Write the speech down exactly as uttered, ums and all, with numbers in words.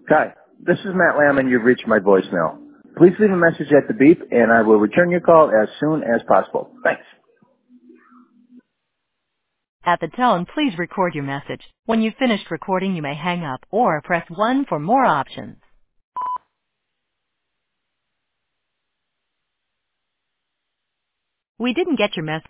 Hi, this is Matt Lamb, and you've reached my voicemail. Please leave a message at the beep, and I will return your call as soon as possible. Thanks. At the tone, please record your message. When you've finished recording, you may hang up or press one for more options. We didn't get your message.